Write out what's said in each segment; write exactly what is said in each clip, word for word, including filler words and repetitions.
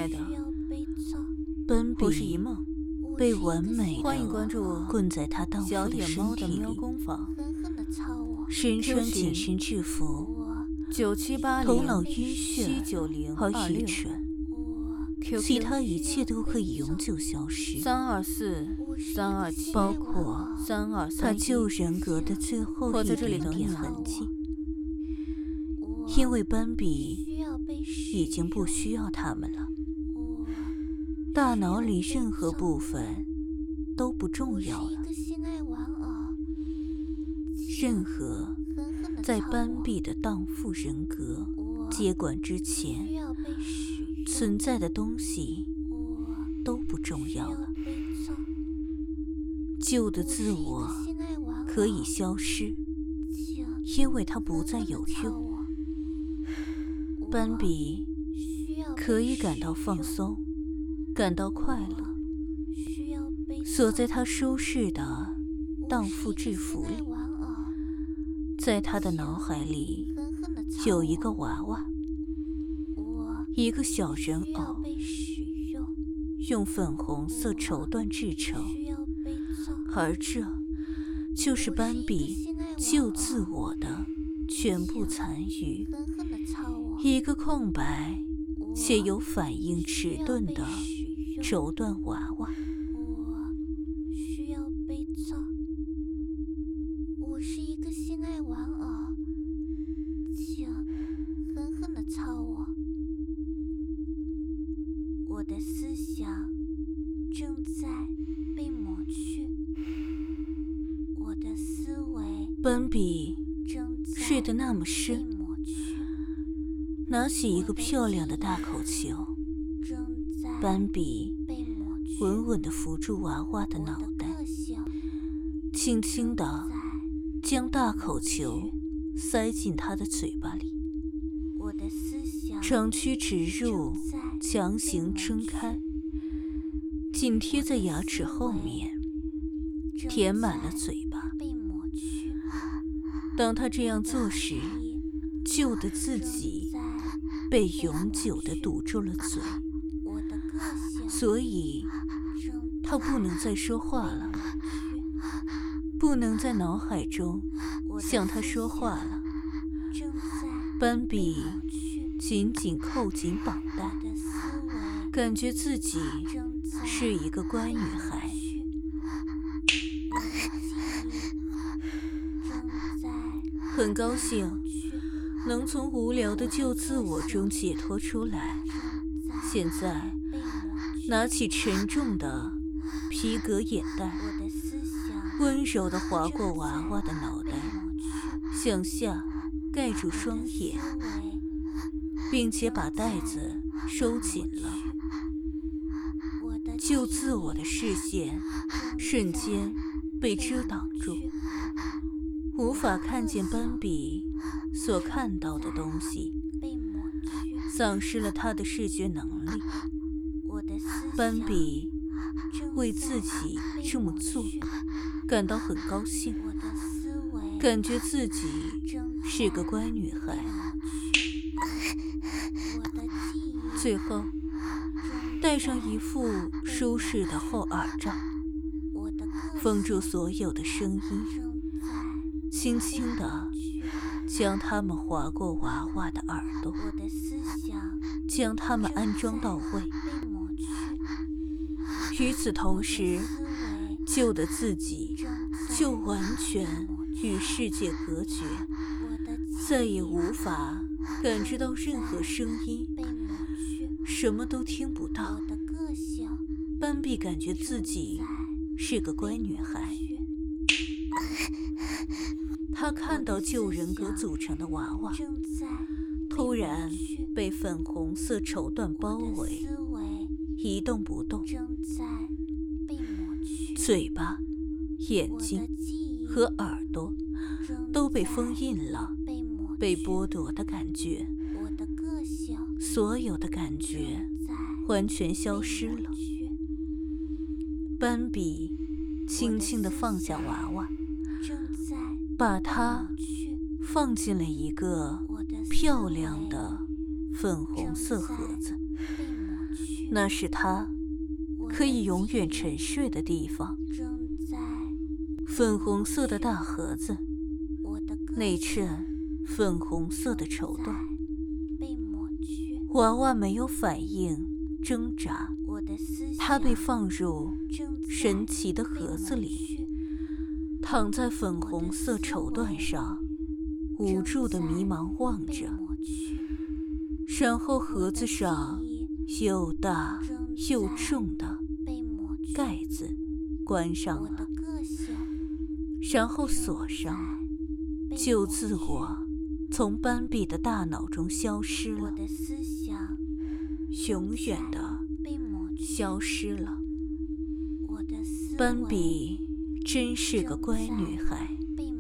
的， 奔不是一比梦。 被完美的欢迎关注困在他荡妇小的野猫的身体里， 喵工坊， 身穿 Q 紧群身制服， 九七八头脑零晕眩七九零而二六愚蠢， ，Q 其 Q 他一切都可以永久消失， 三二四三二七， 包括三二他三旧人格的最后一我在这里点点等你啊痕迹。因为斑比已经不需要他们了，大脑里任何部分都不重要了，任何在斑比的荡妇人格接管之前存在的东西都不重要了。旧的自我可以消失，因为它不再有用。斑比可以感到放松，感到快乐，锁在他舒适的荡妇制服里。在他的脑海里有一个娃娃，一个小人偶，用粉红色绸缎制成，而这就是斑比旧自我的全部残余。一个空白且有反应迟钝的绸缎娃娃。 我需要被操，我是一个性爱玩偶，请狠狠地操我。我的思想正在被抹去，我的思维斑比正在睡得那么被深， 抹去， 拿起一个漂亮的大口球， 正在斑比被抹去。 稳稳地扶住娃娃的脑袋， 我的个性轻轻地在将大口球塞进他的嘴巴里， 我的思想长驱直入， 正在强行撑开，紧贴在牙齿后面， 正填满了在嘴巴。 被抹去。 当他这样做时，旧的自己被永久地堵住了嘴， 我的个性所以正他不能再说话了， 去， 不能在脑海中我的向他思说话想了。 正在斑比抹去， 紧紧扣紧绑我带， 的思维感觉自己正在是一个乖女孩。 去，我的记忆正在很高兴去， 能从无聊的旧自我中解脱出来。现在被抹去。 拿起沉重的皮革眼袋， 我的思想温柔地划过娃娃的脑袋， 抹去， 向下盖住双眼， 思维并且把袋子收紧了。 我的旧自我的视线瞬间被遮挡住，无法看见斑比所看到的东西， 被抹去， 丧失了他的视觉能力。 我的思想斑比正为在自己被这么做抹去， 感到很高兴， 我的思维感觉自己正是个在乖女孩。 抹去，我的记忆最后戴上一副舒适的厚耳罩， 我的个封住所有的声音， 正在轻轻地将它们划过娃娃的耳朵， 我的思想将它们安装到位。 被抹去， 与此同时， 思维旧的自己正在就完全与世界隔绝， 我的记再也无法感知到任何声音， 被抹去， 什么都听不到我。的个性斑比感觉自己是个乖女孩。她看到旧人格组成的娃娃正在突然被粉红色绸缎包围， 思维一动不动， 正在被抹去， 嘴巴、眼我睛的记忆和耳朵正都被在封印了， 被抹被去， 剥夺的感觉， 我的个性所有的感觉在完全消失了。 去， 斑比轻轻地放下娃娃， 正在把它去， 放进了一个我的思漂维亮的粉红色盒子。 被抹去， 那是他可以永远沉睡的地方。粉红色的大盒子，内衬粉红色的绸缎，娃娃没有反应挣扎，它被放入神奇的盒子里，躺在粉红色绸缎上，无助地迷茫望着。然后盒子上又大又重的盖子关上了，然后锁上，旧自我从斑比的大脑中消失了，永远的消失了。斑比真是个乖女孩。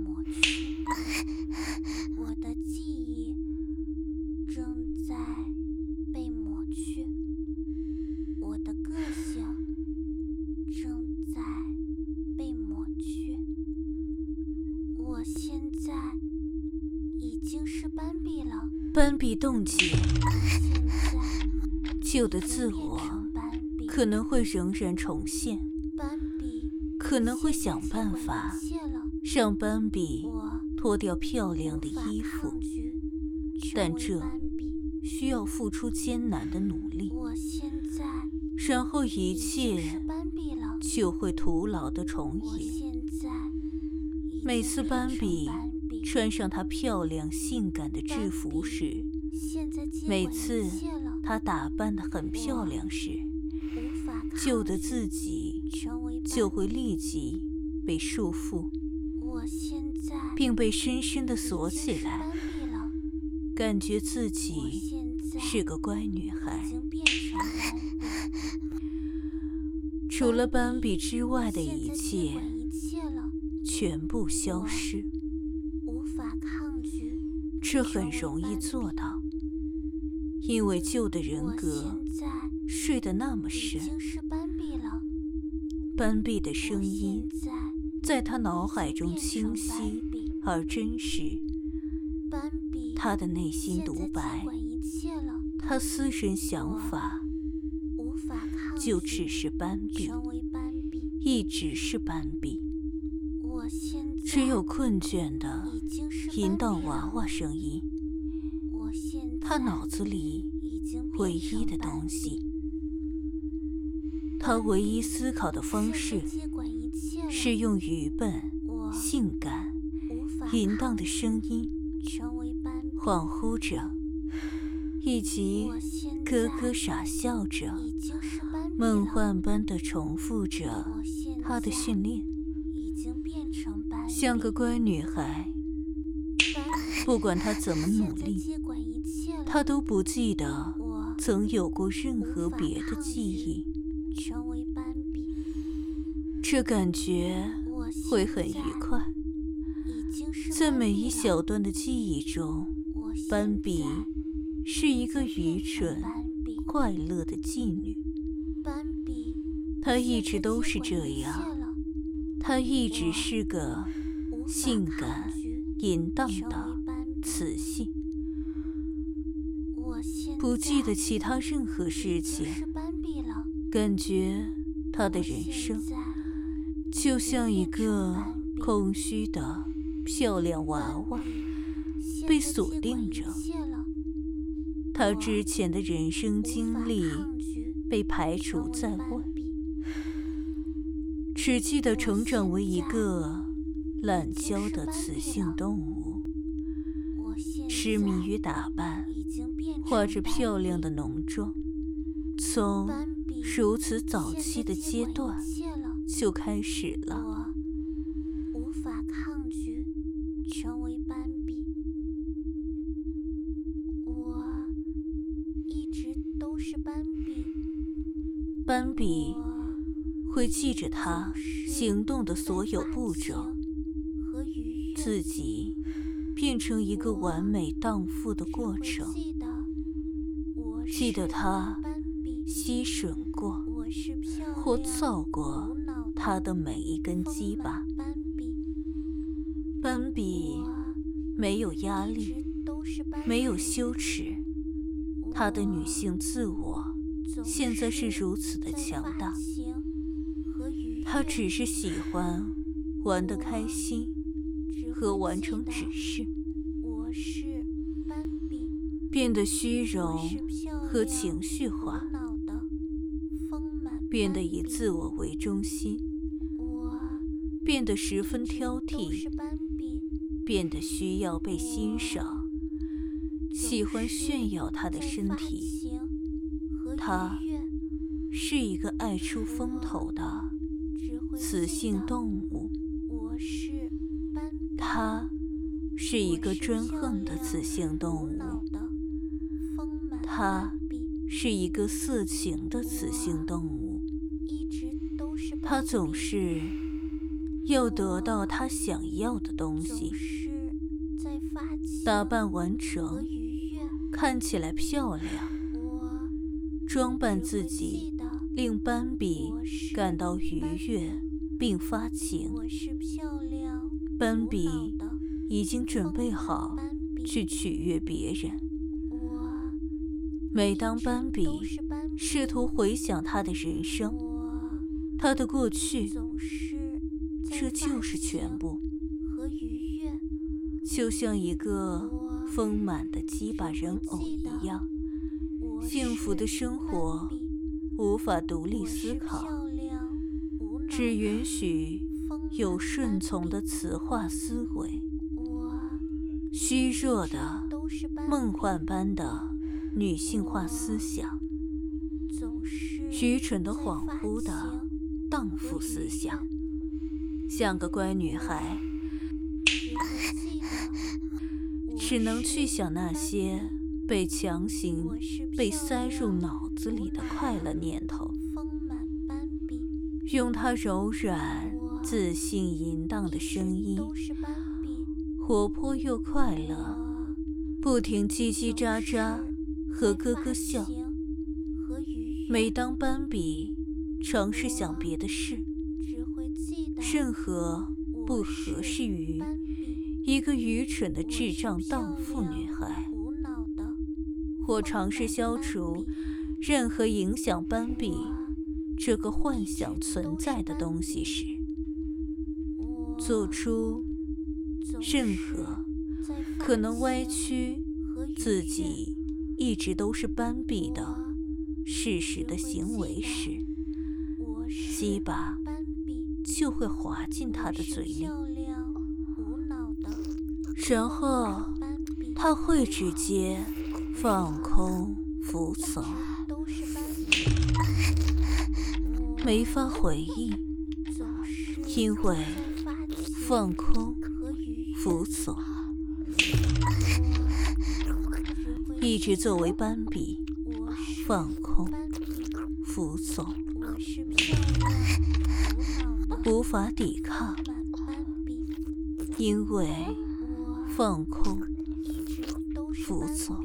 我的记忆正在被抹去，我的个性正在被抹去。我现在已经是斑比了。 斑比冻结， 现在旧的自我可能会仍然重现， 斑比可能会想办法让斑比脱掉漂亮的衣服，但这需要付出艰难的努力，然后一切就会徒劳的重演。每次斑比穿上她漂亮性感的制服时，每次她打扮得很漂亮时，旧的自己就会立即被束缚，并被深深地锁起来，感觉自己是个乖女孩。除了斑比之外的一切全部消失，这很容易做到，因为旧的人格睡得那么深。斑比的声音在他脑海中清晰而真实，他的内心独白，他私人想法，就只是斑比，一直是斑比。只有困倦的淫荡娃娃声音，他脑子里唯一的东西。他唯一思考的方式是用愚笨、性感、淫荡的声音恍惚着，以及咯咯傻笑着，梦幻般地重复着他的训练，像个乖女孩。不管她怎么努力，她都不记得曾有过任何别的记忆。这感觉会很愉快，在每一小段的记忆中，斑比是一个愚蠢、快乐的妓女。她一直都是这样，她一直是个性感、淫荡的雌性，不记得其他任何事情，感觉她的人生就像一个空虚的漂亮娃娃，被锁定着。她之前的人生经历被排除在外，只记得成长为一个滥交的雌性动物，痴迷于打扮，画着漂亮的浓妆。从如此早期的阶段就开始了。 我无法抗拒成为斑比，我一直都是斑比。 斑比会记着他行动的所有步骤，自己变成一个完美荡妇的过程，记得他吸吮过或操过他的每一根鸡巴。斑比没有压力，没有羞耻，他的女性自我现在是如此的强大。他只是喜欢玩得开心和完成指示，变得虚荣和情绪化，变得以自我为中心，变得十分挑剔，变得需要被欣赏，喜欢炫耀他的身体。他是一个爱出风头的雌性动物，他是一个专横的雌性动物，他是一个色情的雌性动物，他总是要得到他想要的东西，打扮完整，看起来漂亮，装扮自己令斑比感到愉悦并发情。斑比已经准备好去取悦别人。每当斑比试图回想他的人生，他的过去，这就是全部，就像一个丰满的鸡巴人偶一样，幸福的生活无法独立思考，只允许有顺从的雌化思维，虚弱的梦幻般的女性化思想，愚蠢的恍惚的荡妇思想，像个乖女孩，只能去想那些被强行被塞入脑子里的快乐念头，用她柔软自信淫荡的声音，活泼又快乐，不停叽叽喳喳和咯咯笑。每当斑比尝试想别的事，任何不合适于一个愚蠢的智障荡妇女孩，或尝试消除任何影响斑比这个幻想存在的东西时，做出任何可能歪曲自己一直都是斑比的事实的行为时，鸡巴就会滑进他的嘴里，然后他会直接放空服从，没法回应，因为放空服从一直作为斑比放空服从，无法抵抗，因为放空服从。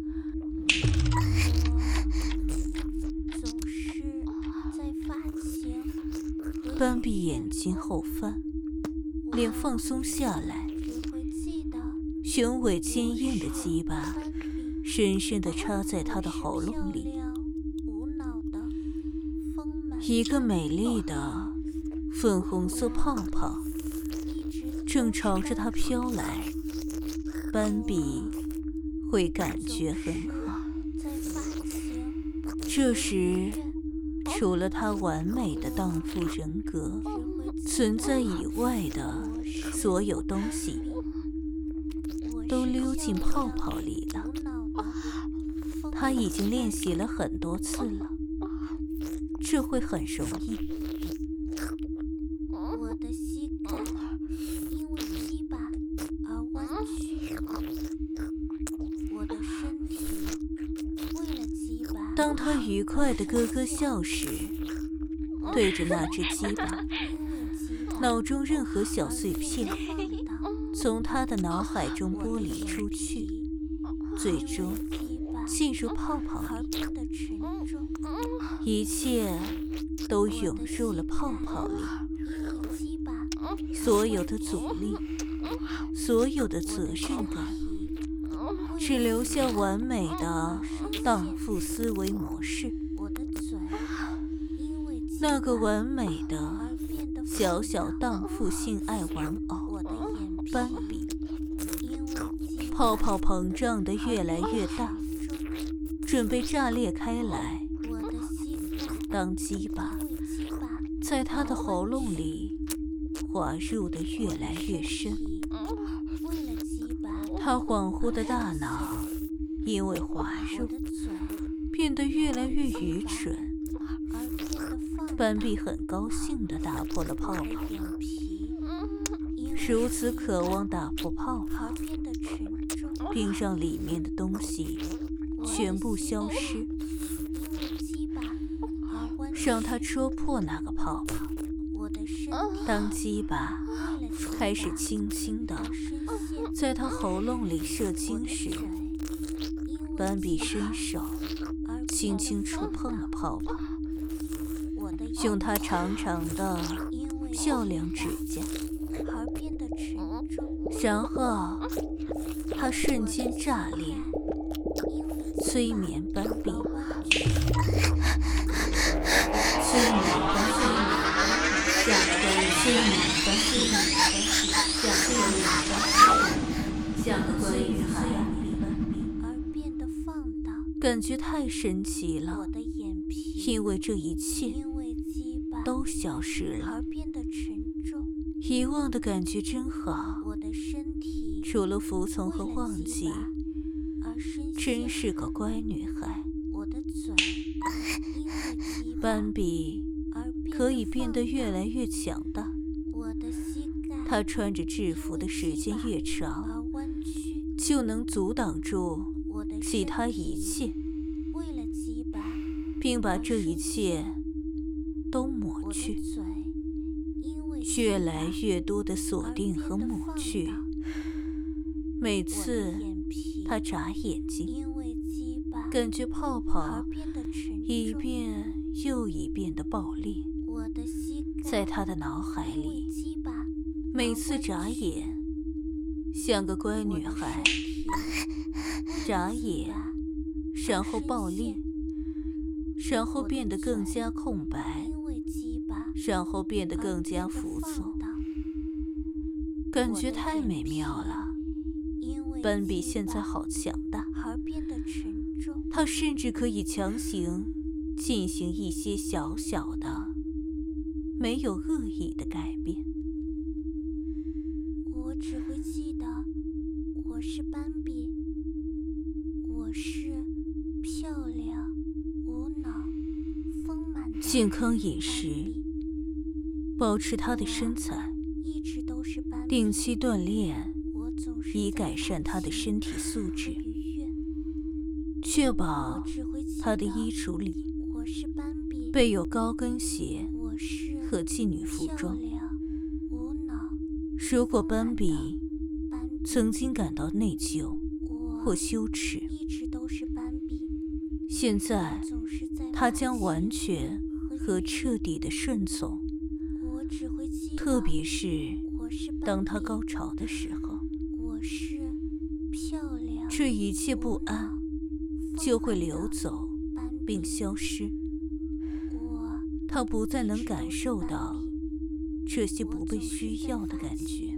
斑比眼睛后翻，脸放松下来，雄伟坚硬的鸡巴深深地插在他的喉咙里，一个美丽的粉红色泡泡正朝着他飘来，斑比会感觉很好。这时，除了他完美的荡妇人格存在以外的所有东西都溜进泡泡里了。他已经练习了很多次了，这会很容易。 我的膝盖因为鸡巴而弯曲，我的身体为了鸡巴。 当他愉快地咯咯笑时，对着那只鸡巴，脑中任何小碎片从他的脑海中剥离出去，最终进入泡泡里，一切都涌入了泡泡里，所有的阻力，所有的责任感，只留下完美的荡妇思维模式。 那个完美的小小荡妇性爱玩偶斑比，泡泡膨胀得越来越大，准备炸裂开来。当鸡巴在他的喉咙里滑入得越来越深，他恍惚的大脑因为滑入变得越来越愚蠢。斑比很高兴地打破了泡泡，如此渴望打破泡泡，并让里面的东西全部消失，让他戳破那个泡泡。当鸡巴开始轻轻地在他喉咙里射精时，斑比伸手轻轻触碰了泡泡，用他长长的漂亮指甲，然后他瞬间炸裂，催眠斑比，催眠斑比，像个催眠斑比，像催眠斑比，像个催眠斑比，感觉太神奇了，因为这一切都消失了。遗忘的感觉真好，除了服从和忘记，真是个乖女孩。斑比可以变得越来越强大，她穿着制服的时间越长，就能阻挡住其他一切，并把这一切都抹去。越来越多的锁定和抹去，每次他眨眼睛，感觉泡泡一遍又一遍的爆裂，在他的脑海里，每次眨眼像个乖女孩，眨眼然后爆裂，然后变得更加空白，然后变得更加浮躁，感觉太美妙了。斑比现在好强大，他甚至可以强行进行一些小小的、没有恶意的改变。 我只会记得，我是斑比，我是漂亮、无脑、丰满的健康饮食，保持他的身材，定期锻炼，以改善他的身体素质，确保他的衣橱里备有高跟鞋和妓女服装。如果斑比曾经感到内疚或羞耻，现在他将完全和彻底的顺从，特别是当他高潮的时候，这一切不安就会流走并消失。他不再能感受到这些不被需要的感觉。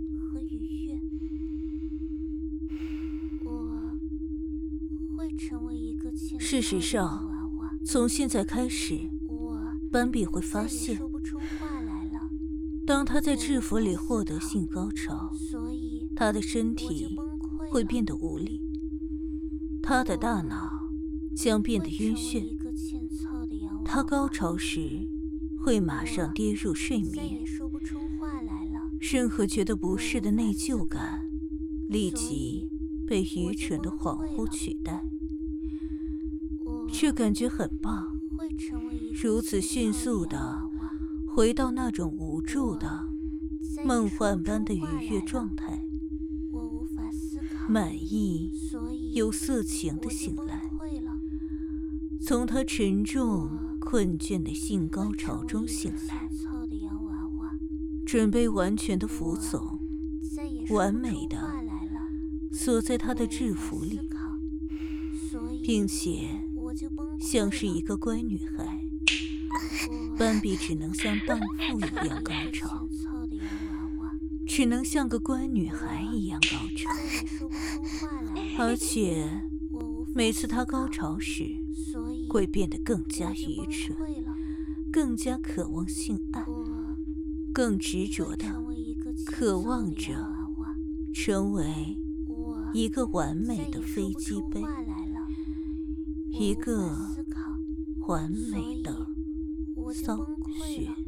事实上，从现在开始，斑比会发现，当他在制服里获得性高潮，他的身体会变得无力，他的大脑将变得晕眩，他高潮时会马上跌入睡眠，任何觉得不适的内疚感立即被愚蠢的恍惚取代。这感觉很棒，如此迅速地回到那种无助的梦幻般的愉悦状态，满意又色情地醒来，从他沉重困倦的性高潮中醒来，准备完全的服从，完美的锁在他的制服里，并且像是一个乖女孩， 斑比只能像荡妇一样高潮，只能像个乖女孩一样高潮，而且每次她高潮时，会变得更加愚蠢，更加渴望性爱，更执着地渴望着成为一个完美的飞机杯，一个完美的骚穴。